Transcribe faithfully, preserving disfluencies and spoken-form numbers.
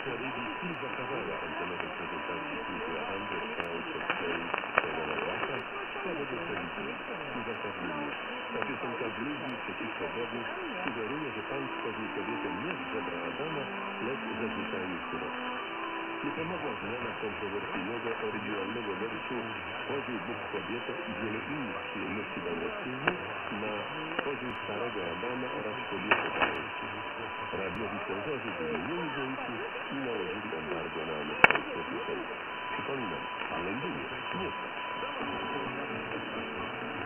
Wersja B B C zakazała antenowej prezentacji kultu Awandy w kraju przez play Stevena Blacka z powodu telewizji. Uzasadnienie. Ta piosenka bluźni przeciwko Bogu sugeruje, że Pan stworzył kobietę nie z żebra Adama, lecz ze zwyczajnych surowców. Nie pomogła zmiana kontrowersyjnego, oryginalnego werszu "Stworzył Bóg kobietę i wiele innych przyjemności dał mężczyźnie" na "Stworzył starego Adama oraz kobietę mężczyzn". Radiowi cenzorzy byli nieugięci i nałożyli embargo na amerykańską piosenkę. Przypominam, w Londynie nie.